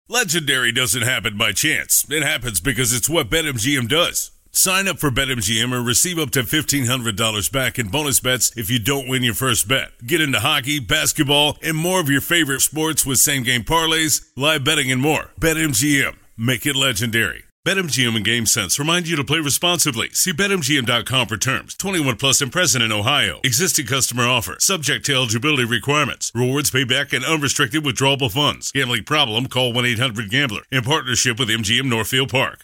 Legendary doesn't happen by chance. It happens because it's what BetMGM does. Sign up for BetMGM and receive up to $1,500 back in bonus bets if you don't win your first bet. Get into hockey, basketball, and more of your favorite sports with same-game parlays, live betting, and more. BetMGM. Make it legendary. BetMGM and GameSense remind you to play responsibly. See BetMGM.com for terms. 21 plus and present in Ohio. Existing customer offer. Subject to eligibility requirements. Rewards payback and unrestricted withdrawable funds. Gambling problem? Call 1-800-GAMBLER. In partnership with MGM Northfield Park.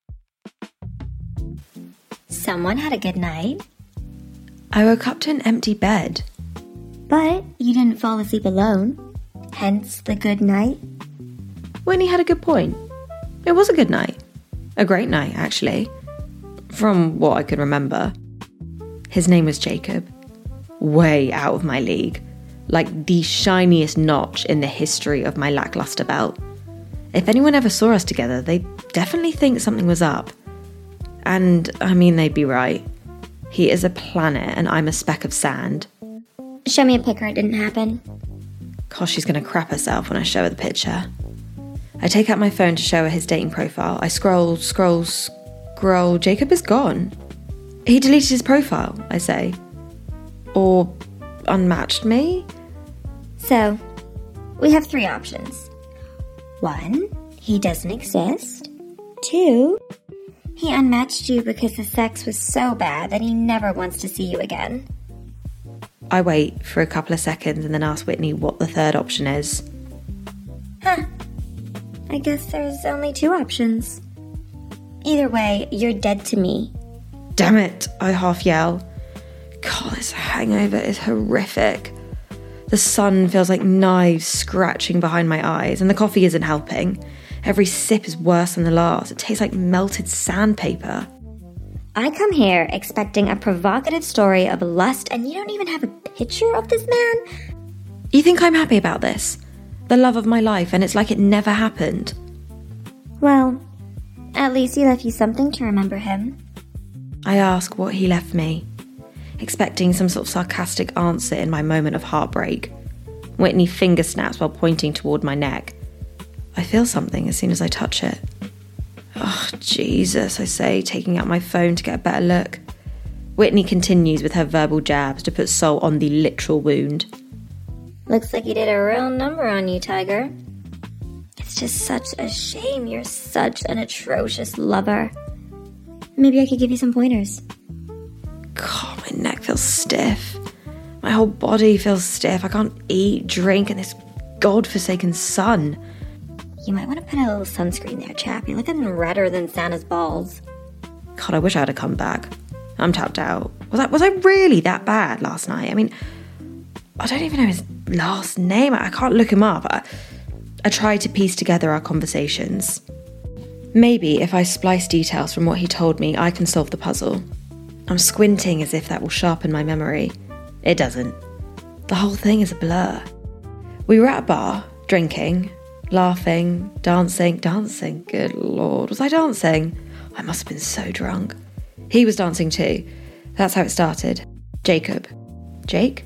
Someone had a good night. I woke up to an empty bed. But you didn't fall asleep alone. Hence the good night. Whitney had a good point. It was a good night. A great night, actually. From what I could remember. His name was Jacob. Way out of my league. Like the shiniest notch in the history of my lackluster belt. If anyone ever saw us together, they'd definitely think something was up. And, I mean, they'd be right. He is a planet and I'm a speck of sand. Show me a pic or it didn't happen. Gosh, she's going to crap herself when I show her the picture. I take out my phone to show her his dating profile. I scroll. Jacob is gone. He deleted his profile, I say. Or unmatched me? So, we have 3 options. 1, he doesn't exist. 2, he unmatched you because the sex was so bad that he never wants to see you again. I wait for a couple of seconds and then ask Whitney what the third option is. Huh. I guess there's only 2 options. Either way, you're dead to me. Damn it, I half yell. God, this hangover is horrific. The sun feels like knives scratching behind my eyes, and the coffee isn't helping. Every sip is worse than the last. It tastes like melted sandpaper. I come here expecting a provocative story of lust, and you don't even have a picture of this man? You think I'm happy about this? The love of my life, and it's like it never happened. Well, at least he left you something to remember him. I ask what he left me, expecting some sort of sarcastic answer in my moment of heartbreak. Whitney finger snaps while pointing toward my neck. I feel something as soon as I touch it. Oh, Jesus, I say, taking out my phone to get a better look. Whitney continues with her verbal jabs to put salt on the literal wound. Looks like you did a real number on you, Tiger. It's just such a shame you're such an atrocious lover. Maybe I could give you some pointers. God, my neck feels stiff. My whole body feels stiff. I can't eat, drink in this godforsaken sun. You might want to put a little sunscreen there, chap. You're looking redder than Santa's balls. God, I wish I had come back. I'm tapped out. Was I really that bad last night? I mean, I don't even know his last name. I can't look him up. I tried to piece together our conversations. Maybe if I splice details from what he told me, I can solve the puzzle. I'm squinting as if that will sharpen my memory. It doesn't. The whole thing is a blur. We were at a bar, drinking, laughing, dancing. Good Lord, was I dancing? I must have been so drunk. He was dancing too. That's how it started. Jacob. Jake?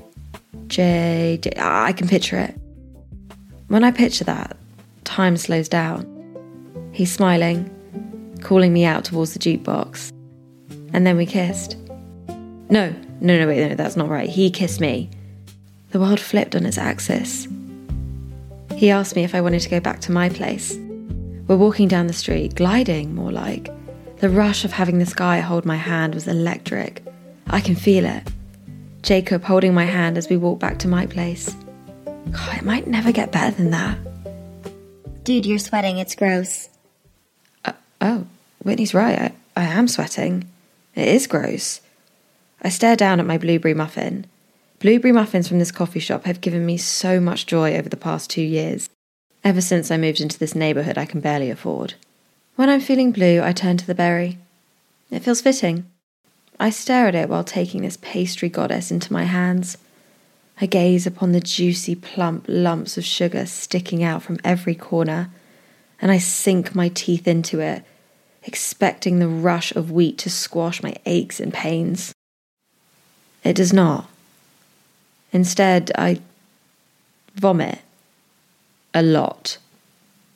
I can picture it. When I picture that, time slows down. He's smiling, calling me out towards the jukebox. And then we kissed. No, that's not right. He kissed me. The world flipped on its axis. He asked me if I wanted to go back to my place. We're walking down the street, gliding, more like. The rush of having this guy hold my hand was electric. I can feel it. Jacob holding my hand as we walk back to my place. God, it might never get better than that. Dude, you're sweating. It's gross. Oh, Whitney's right. I am sweating. It is gross. I stare down at my blueberry muffin. Blueberry muffins from this coffee shop have given me so much joy over the past 2 years. Ever since I moved into this neighbourhood I can barely afford. When I'm feeling blue, I turn to the berry. It feels fitting. I stare at it while taking this pastry goddess into my hands. I gaze upon the juicy, plump lumps of sugar sticking out from every corner, and I sink my teeth into it, expecting the rush of wheat to squash my aches and pains. It does not. Instead, I vomit. A lot.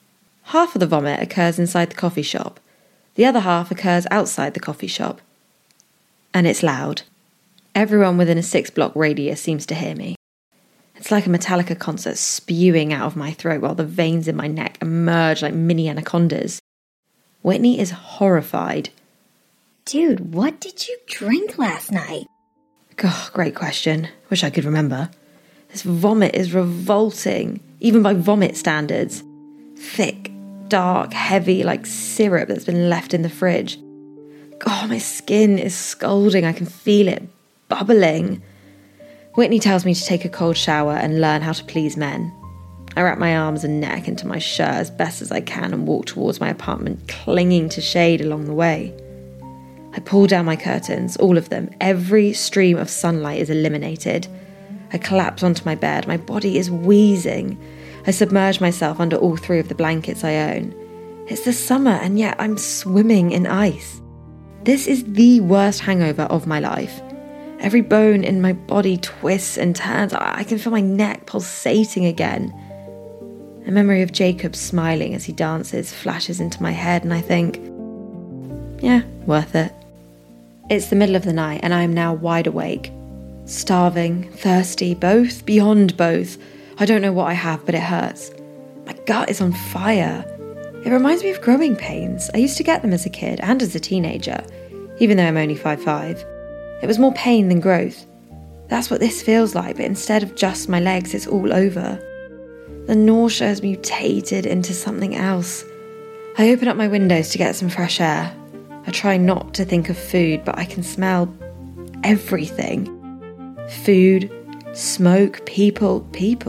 Half of the vomit occurs inside the coffee shop. The other half occurs outside the coffee shop. And it's loud. Everyone within a 6-block radius seems to hear me. It's like a Metallica concert spewing out of my throat while the veins in my neck emerge like mini anacondas. Whitney is horrified. Dude, what did you drink last night? God, great question. Wish I could remember. This vomit is revolting, even by vomit standards. Thick, dark, heavy, like syrup that's been left in the fridge. God, my skin is scalding. I can feel it bubbling. Whitney tells me to take a cold shower and learn how to please men. I wrap my arms and neck into my shirt as best as I can and walk towards my apartment, clinging to shade along the way. I pull down my curtains, all of them. Every stream of sunlight is eliminated. I collapse onto my bed. My body is wheezing. I submerge myself under all 3 of the blankets I own. It's the summer, and yet I'm swimming in ice. This is the worst hangover of my life. Every bone in my body twists and turns. I can feel my neck pulsating again. A memory of Jacob smiling as he dances flashes into my head, and I think, yeah, worth it. It's the middle of the night, and I am now wide awake. Starving, thirsty, both, beyond both. I don't know what I have, but it hurts. My gut is on fire. It reminds me of growing pains. I used to get them as a kid and as a teenager, even though I'm only 5'5". It was more pain than growth. That's what this feels like, but instead of just my legs, it's all over. The nausea has mutated into something else. I open up my windows to get some fresh air. I try not to think of food, but I can smell everything. Food, smoke, people.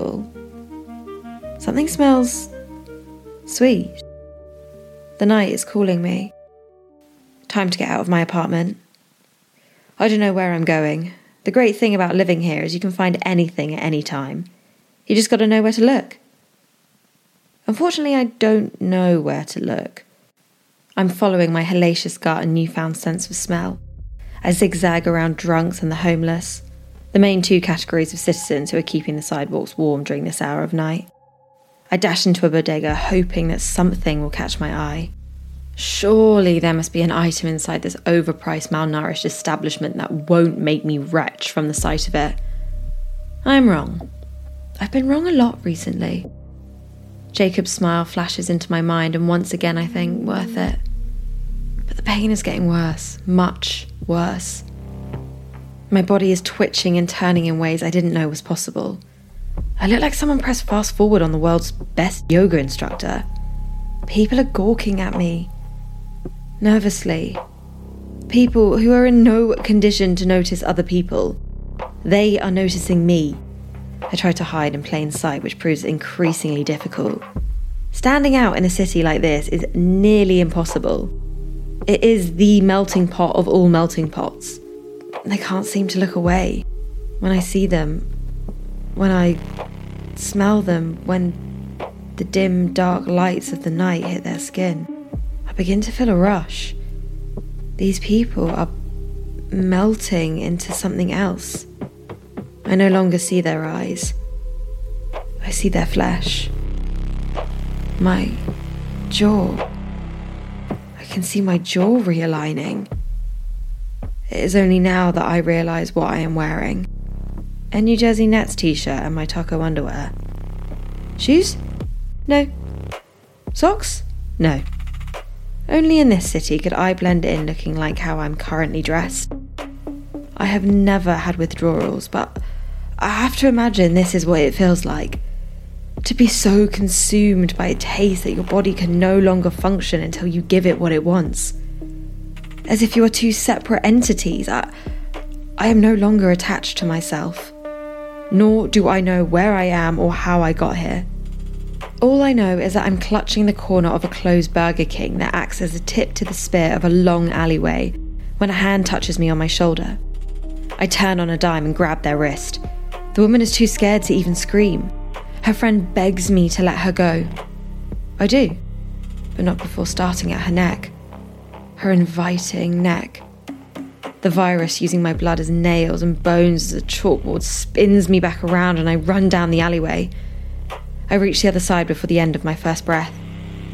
Something smells sweet. The night is calling me. Time to get out of my apartment. I don't know where I'm going. The great thing about living here is you can find anything at any time. You just got to know where to look. Unfortunately, I don't know where to look. I'm following my hellacious gut and newfound sense of smell. I zigzag around drunks and the homeless, the main 2 categories of citizens who are keeping the sidewalks warm during this hour of night. I dash into a bodega, hoping that something will catch my eye. Surely there must be an item inside this overpriced, malnourished establishment that won't make me retch from the sight of it. I'm wrong. I've been wrong a lot recently. Jacob's smile flashes into my mind, and once again I think, worth it. But the pain is getting worse, much worse. My body is twitching and turning in ways I didn't know was possible. I look like someone pressed fast forward on the world's best yoga instructor. People are gawking at me. Nervously. People who are in no condition to notice other people. They are noticing me. I try to hide in plain sight, which proves increasingly difficult. Standing out in a city like this is nearly impossible. It is the melting pot of all melting pots. They can't seem to look away. When I see them, when I smell them, when the dim, dark lights of the night hit their skin, I begin to feel a rush. These people are melting into something else. I no longer see their eyes. I see their flesh. My jaw. I can see my jaw realigning. It is only now that I realise what I am wearing. A New Jersey Nets t-shirt and my taco underwear. Shoes? No. Socks? No. Only in this city could I blend in looking like how I'm currently dressed. I have never had withdrawals, but I have to imagine this is what it feels like. To be so consumed by a taste that your body can no longer function until you give it what it wants. As if you are 2 separate entities. I am no longer attached to myself. Nor do I know where I am or how I got here. All I know is that I'm clutching the corner of a closed Burger King that acts as a tip to the spear of a long alleyway when a hand touches me on my shoulder. I turn on a dime and grab their wrist. The woman is too scared to even scream. Her friend begs me to let her go. I do, but not before starting at her neck. Her inviting neck. The virus using my blood as nails and bones as a chalkboard spins me back around and I run down the alleyway. I reach the other side before the end of my first breath.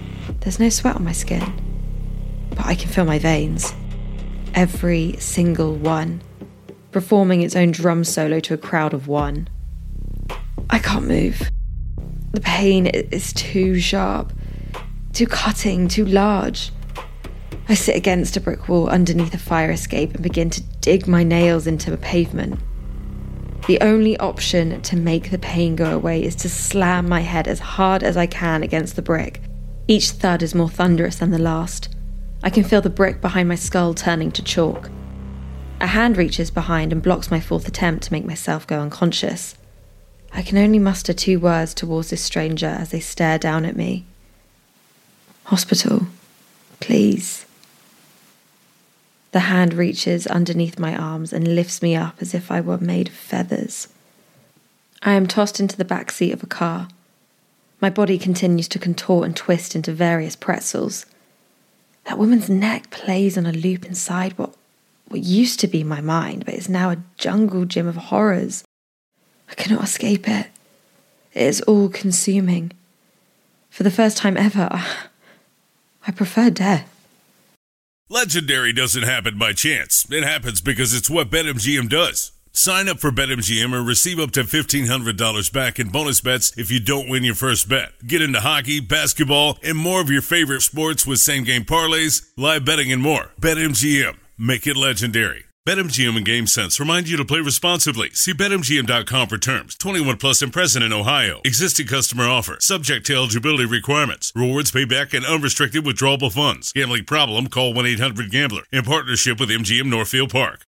There's no sweat on my skin, but I can feel my veins. Every single one, performing its own drum solo to a crowd of one. I can't move. The pain is too sharp, too cutting, too large. I sit against a brick wall underneath a fire escape and begin to dig my nails into the pavement. The only option to make the pain go away is to slam my head as hard as I can against the brick. Each thud is more thunderous than the last. I can feel the brick behind my skull turning to chalk. A hand reaches behind and blocks my fourth attempt to make myself go unconscious. I can only muster 2 words towards this stranger as they stare down at me. Hospital, please. The hand reaches underneath my arms and lifts me up as if I were made of feathers. I am tossed into the back seat of a car. My body continues to contort and twist into various pretzels. That woman's neck plays on a loop inside what used to be my mind, but is now a jungle gym of horrors. I cannot escape it. It is all-consuming. For the first time ever, I prefer death. Legendary doesn't happen by chance. It happens because it's what BetMGM does. Sign up for BetMGM and receive up to $1,500 back in bonus bets if you don't win your first bet. Get into hockey, basketball, and more of your favorite sports with same-game parlays, live betting, and more. BetMGM. Make it legendary. BetMGM and GameSense remind you to play responsibly. See BetMGM.com for terms. 21 plus and present in Ohio. Existing customer offer. Subject to eligibility requirements. Rewards payback and unrestricted withdrawable funds. Gambling problem? Call 1-800-GAMBLER. In partnership with MGM Northfield Park.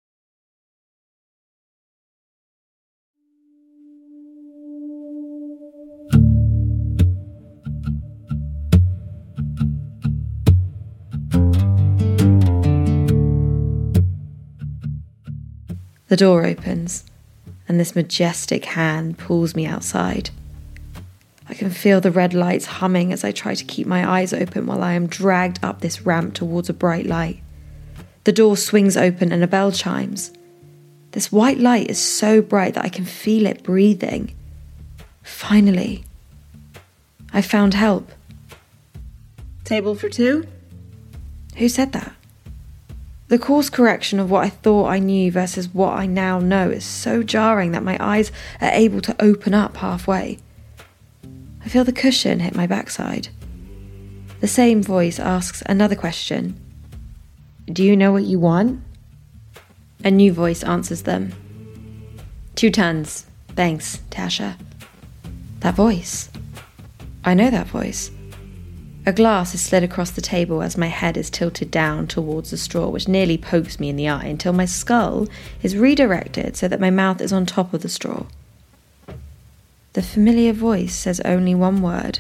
The door opens, and this majestic hand pulls me outside. I can feel the red lights humming as I try to keep my eyes open while I am dragged up this ramp towards a bright light. The door swings open and a bell chimes. This white light is so bright that I can feel it breathing. Finally, I found help. Table for 2? Who said that? The course correction of what I thought I knew versus what I now know is so jarring that my eyes are able to open up halfway. I feel the cushion hit my backside. The same voice asks another question. Do you know what you want? A new voice answers them. 2 tons. Thanks, Tasha. That voice. I know that voice. A glass is slid across the table as my head is tilted down towards the straw, which nearly pokes me in the eye until my skull is redirected so that my mouth is on top of the straw. The familiar voice says only one word.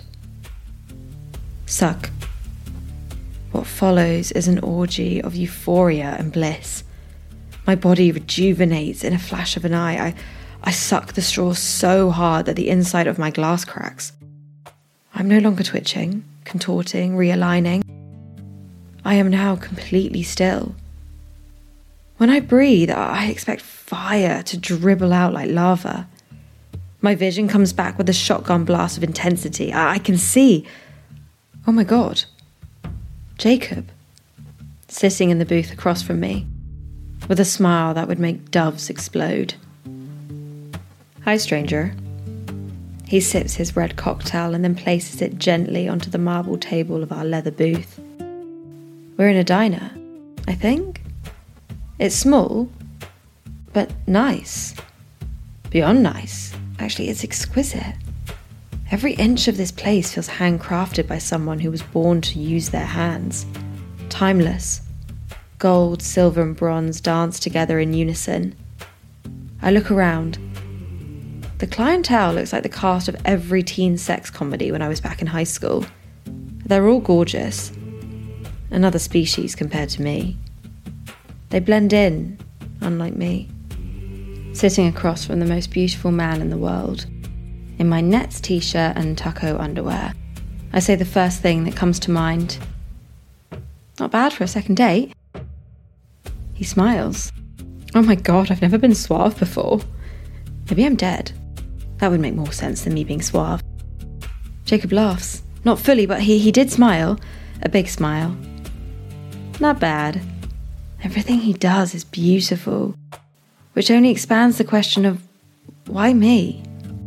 Suck. What follows is an orgy of euphoria and bliss. My body rejuvenates in a flash of an eye. I suck the straw so hard that the inside of my glass cracks. I'm no longer twitching, contorting, realigning. I am now completely still. When I breathe, I expect fire to dribble out like lava. My vision comes back with a shotgun blast of intensity. I can see. Oh my God. Jacob. Sitting in the booth across from me, with a smile that would make doves explode. Hi, stranger. He sips his red cocktail and then places it gently onto the marble table of our leather booth. We're in a diner, I think. It's small, but nice. Beyond nice. Actually, it's exquisite. Every inch of this place feels handcrafted by someone who was born to use their hands. Timeless. Gold, silver, and bronze dance together in unison. I look around. The clientele looks like the cast of every teen sex comedy when I was back in high school. They're all gorgeous. Another species compared to me. They blend in, unlike me. Sitting across from the most beautiful man in the world, in my Nets t-shirt and taco underwear, I say the first thing that comes to mind. Not bad for a second date. He smiles. Oh my God, I've never been suave before. Maybe I'm dead. That would make more sense than me being suave. Jacob laughs. Not fully, but he did smile. A big smile. Not bad. Everything he does is beautiful, which only expands the question of, why me?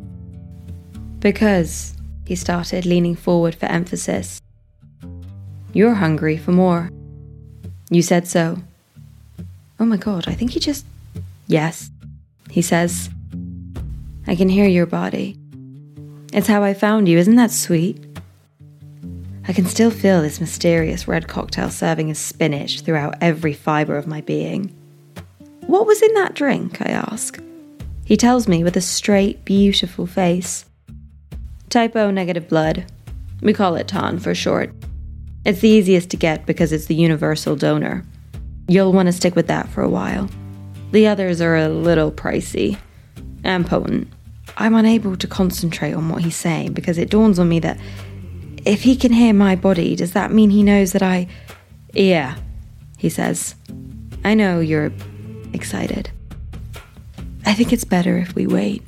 Because, he started, leaning forward for emphasis, you're hungry for more. You said so. Oh my God, I think he just... Yes, he says. I can hear your body. It's how I found you, isn't that sweet? I can still feel this mysterious red cocktail serving as spinach throughout every fibre of my being. What was in that drink, I ask. He tells me with a straight, beautiful face. Type O negative blood. We call it TON for short. It's the easiest to get because it's the universal donor. You'll want to stick with that for a while. The others are a little pricey and potent. I'm unable to concentrate on what he's saying because it dawns on me that if he can hear my body, does that mean he knows that I... Yeah, he says. I know you're excited. I think it's better if we wait.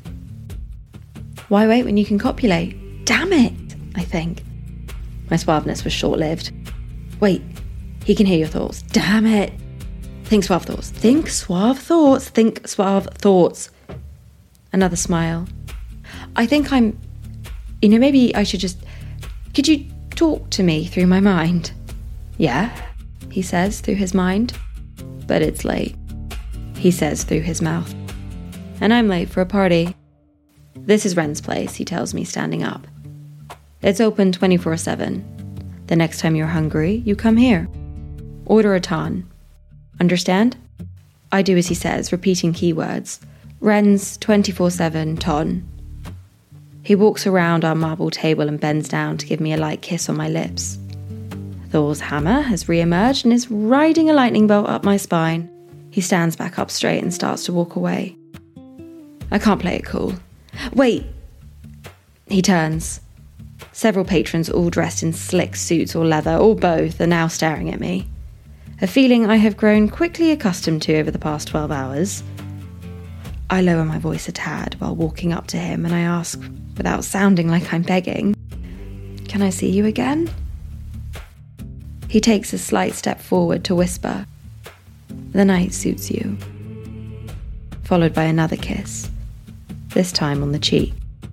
Why wait when you can copulate? Damn it, I think. My suaveness was short-lived. Wait, he can hear your thoughts. Damn it. Think suave thoughts. Think suave thoughts. Think suave thoughts. Another smile. I think I'm... maybe I should just... Could you talk to me through my mind? Yeah, he says through his mind. But it's late, he says through his mouth. And I'm late for a party. This is Ren's place, he tells me, standing up. It's open 24/7. The next time you're hungry, you come here. Order a ton. Understand? I do as he says, repeating keywords. Ren's 24/7 ton. He walks around our marble table and bends down to give me a light kiss on my lips. Thor's hammer has re-emerged and is riding a lightning bolt up my spine. He stands back up straight and starts to walk away. I can't play it cool. Wait! He turns. Several patrons, all dressed in slick suits or leather, or both, are now staring at me. A feeling I have grown quickly accustomed to over the past 12 hours. I lower my voice a tad while walking up to him and I ask, without sounding like I'm begging, "Can I see you again?" He takes a slight step forward to whisper, "The night suits you." Followed by another kiss, this time on the cheek.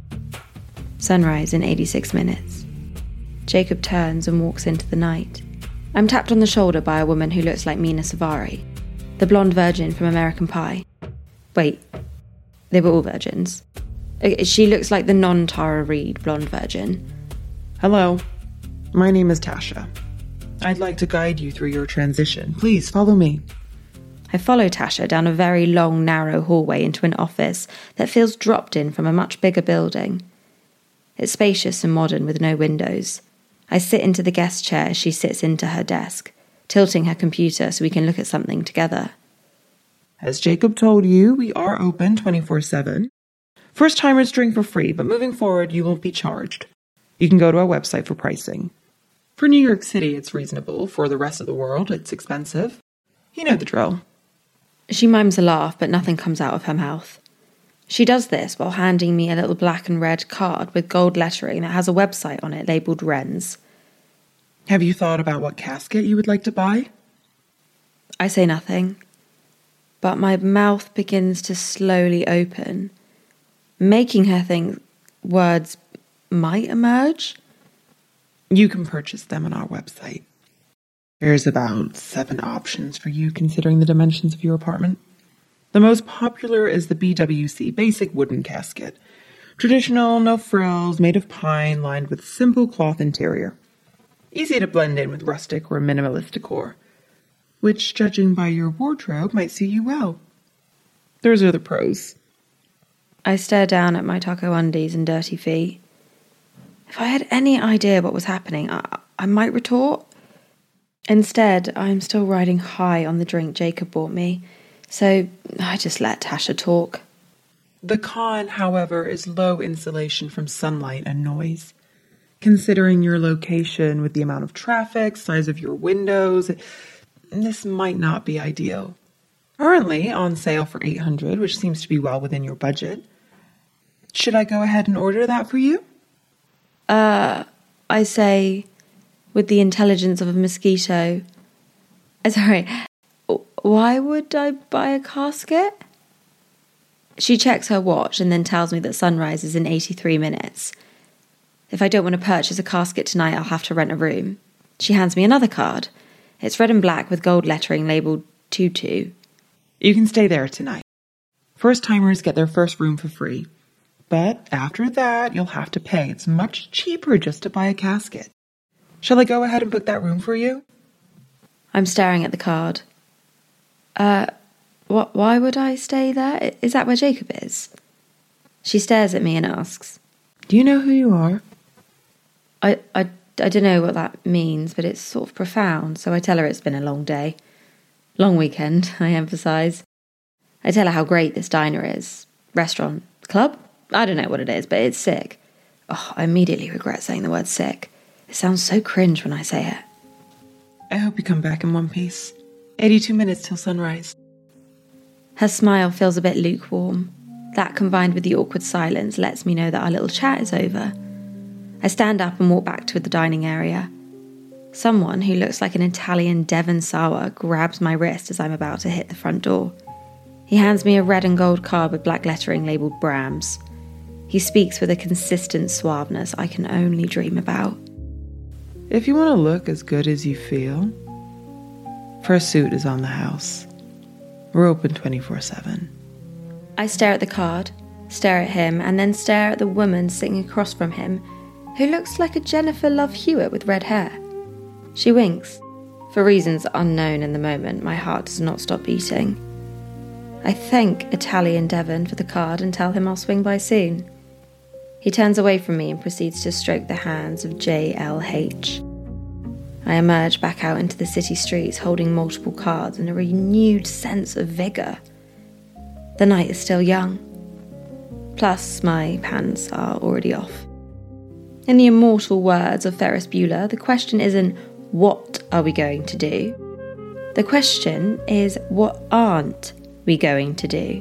Sunrise in 86 minutes. Jacob turns and walks into the night. I'm tapped on the shoulder by a woman who looks like Mina Savari, the blonde virgin from American Pie. Wait, they were all virgins. She looks like the non-Tara Reid blonde virgin. Hello, my name is Tasha. I'd like to guide you through your transition. Please follow me. I follow Tasha down a very long, narrow hallway into an office that feels dropped in from a much bigger building. It's spacious and modern with no windows. I sit into the guest chair as she sits into her desk, tilting her computer so we can look at something together. As Jacob told you, we are open 24/7. First-timers drink for free, but moving forward, you won't be charged. You can go to our website for pricing. For New York City, it's reasonable. For the rest of the world, it's expensive. You know the drill. She mimes a laugh, but nothing comes out of her mouth. She does this while handing me a little black and red card with gold lettering that has a website on it labelled Ren's. Have you thought about what casket you would like to buy? I say nothing, but my mouth begins to slowly open, making her think words might emerge. You can purchase them on our website. There's about 7 options for you considering the dimensions of your apartment. The most popular is the BWC basic wooden casket. Traditional, no frills, made of pine, lined with simple cloth interior. Easy to blend in with rustic or minimalist decor, which, judging by your wardrobe, might suit you well. Those are the pros. I stare down at my taco undies and dirty feet. If I had any idea what was happening, I might retort. Instead, I'm still riding high on the drink Jacob bought me, so I just let Tasha talk. The con, however, is low insulation from sunlight and noise. Considering your location with the amount of traffic, size of your windows, this might not be ideal. Currently on sale for $800, which seems to be well within your budget. Should I go ahead and order that for you? I say, with the intelligence of a mosquito, sorry, why would I buy a casket? She checks her watch and then tells me that sunrise is in 83 minutes. If I don't want to purchase a casket tonight, I'll have to rent a room. She hands me another card. It's red and black with gold lettering labelled 22. You can stay there tonight. First-timers get their first room for free. But after that, you'll have to pay. It's much cheaper just to buy a casket. Shall I go ahead and book that room for you? I'm staring at the card. Why would I stay there? Is that where Jacob is? She stares at me and asks, Do you know who you are? I don't know what that means, but it's sort of profound, so I tell her it's been a long day. Long weekend, I emphasise. I tell her how great this diner is. Restaurant, club? I don't know what it is, but it's sick. Oh, I immediately regret saying the word sick. It sounds so cringe when I say it. I hope you come back in one piece. 82 minutes till sunrise. Her smile feels a bit lukewarm. That, combined with the awkward silence, lets me know that our little chat is over. I stand up and walk back to the dining area. Someone who looks like an Italian Devon Sawa grabs my wrist as I'm about to hit the front door. He hands me a red and gold card with black lettering labelled Brahms. He speaks with a consistent suaveness I can only dream about. If you want to look as good as you feel, first suit is on the house. We're open 24/7. I stare at the card, stare at him, and then stare at the woman sitting across from him, who looks like a Jennifer Love Hewitt with red hair. She winks. For reasons unknown in the moment, my heart does not stop beating. I thank Italian Devon for the card and tell him I'll swing by soon. He turns away from me and proceeds to stroke the hands of JLH. I emerge back out into the city streets holding multiple cards and a renewed sense of vigour. The night is still young. Plus, my pants are already off. In the immortal words of Ferris Bueller, the question isn't, what are we going to do? The question is, what aren't we going to do?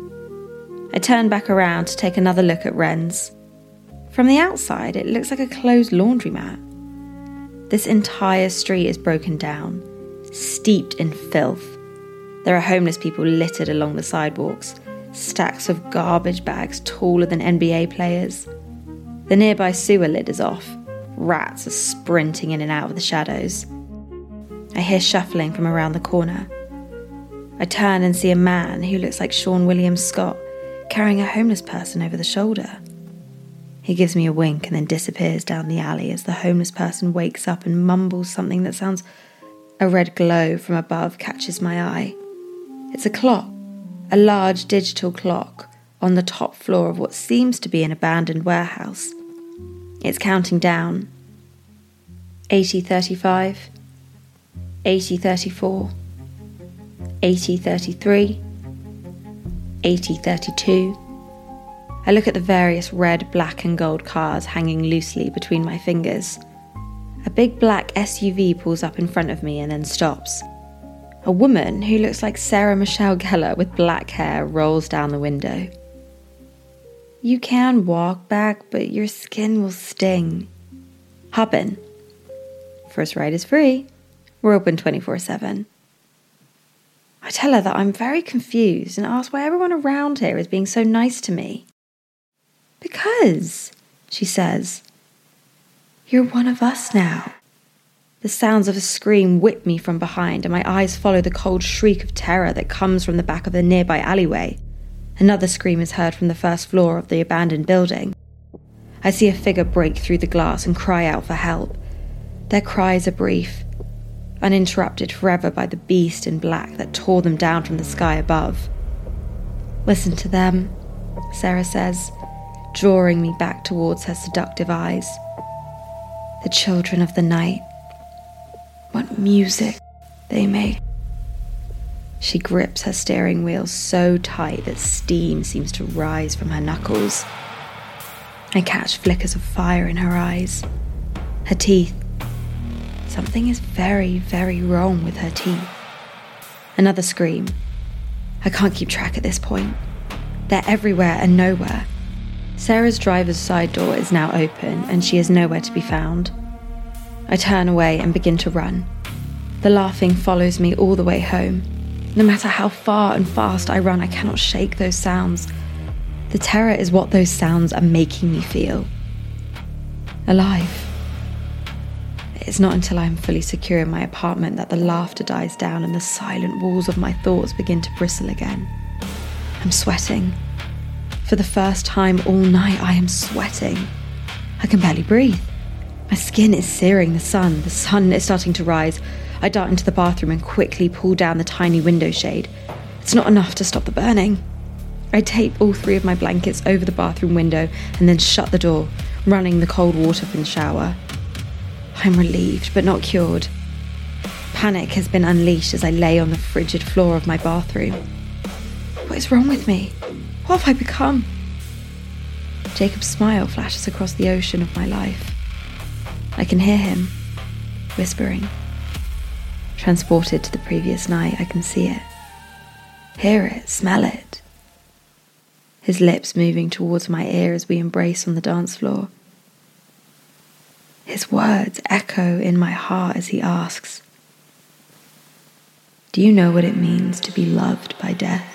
I turn back around to take another look at Wren's. From the outside, it looks like a closed laundromat. This entire street is broken down, steeped in filth. There are homeless people littered along the sidewalks, stacks of garbage bags taller than NBA players. The nearby sewer lid is off. Rats are sprinting in and out of the shadows. I hear shuffling from around the corner. I turn and see a man who looks like Sean William Scott carrying a homeless person over the shoulder. He gives me a wink and then disappears down the alley as the homeless person wakes up and mumbles something that sounds... A red glow from above catches my eye. It's a clock, a large digital clock on the top floor of what seems to be an abandoned warehouse. It's counting down. 80:35, 80:34, 80:33, 80:32. I look at the various red, black and gold cards hanging loosely between my fingers. A big black SUV pulls up in front of me and then stops. A woman who looks like Sarah Michelle Gellar with black hair rolls down the window. You can walk back, but your skin will sting. Hop in. First ride is free. We're open 24/7. I tell her that I'm very confused and ask why everyone around here is being so nice to me. Because, she says, you're one of us now. The sounds of a scream whip me from behind and my eyes follow the cold shriek of terror that comes from the back of the nearby alleyway. Another scream is heard from the first floor of the abandoned building. I see a figure break through the glass and cry out for help. Their cries are brief, uninterrupted forever by the beast in black that tore them down from the sky above. Listen to them, Sarah says, drawing me back towards her seductive eyes. The children of the night. What music they make. She grips her steering wheel so tight that steam seems to rise from her knuckles. I catch flickers of fire in her eyes. Her teeth. Something is very, very wrong with her teeth. Another scream. I can't keep track at this point. They're everywhere and nowhere. Sarah's driver's side door is now open and she is nowhere to be found. I turn away and begin to run. The laughing follows me all the way home. No matter how far and fast I run, I cannot shake those sounds. The terror is what those sounds are making me feel. Alive. It's not until I am fully secure in my apartment that the laughter dies down and the silent walls of my thoughts begin to bristle again. I'm sweating. For the first time all night, I am sweating. I can barely breathe. My skin is searing the sun. The sun is starting to rise. I dart into the bathroom and quickly pull down the tiny window shade. It's not enough to stop the burning. I tape all 3 of my blankets over the bathroom window and then shut the door, running the cold water from the shower. I'm relieved, but not cured. Panic has been unleashed as I lay on the frigid floor of my bathroom. What is wrong with me? What have I become? Jacob's smile flashes across the ocean of my life. I can hear him, whispering. Transported to the previous night, I can see it. Hear it, smell it. His lips moving towards my ear as we embrace on the dance floor. His words echo in my heart as he asks, "Do you know what it means to be loved by death?"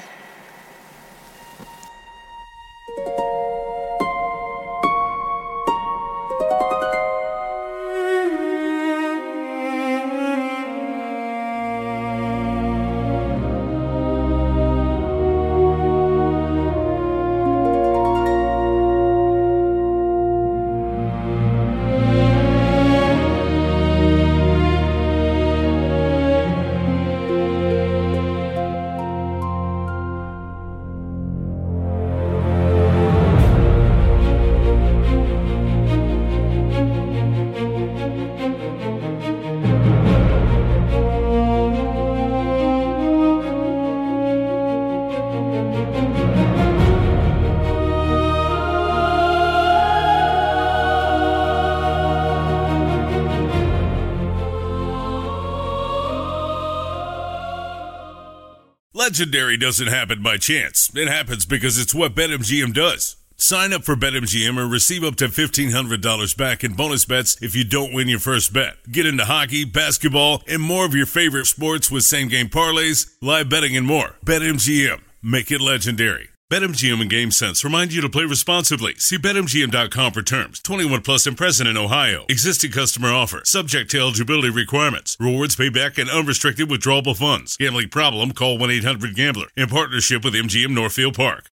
Legendary doesn't happen by chance. It happens because it's what BetMGM does. Sign up for BetMGM and receive up to $1,500 back in bonus bets if you don't win your first bet. Get into hockey, basketball, and more of your favorite sports with same-game parlays, live betting, and more. BetMGM. Make it legendary. BetMGM and GameSense remind you to play responsibly. See BetMGM.com for terms. 21 plus and present in Ohio. Existing customer offer. Subject to eligibility requirements. Rewards payback and unrestricted withdrawable funds. Gambling problem? Call 1-800-GAMBLER. In partnership with MGM Northfield Park.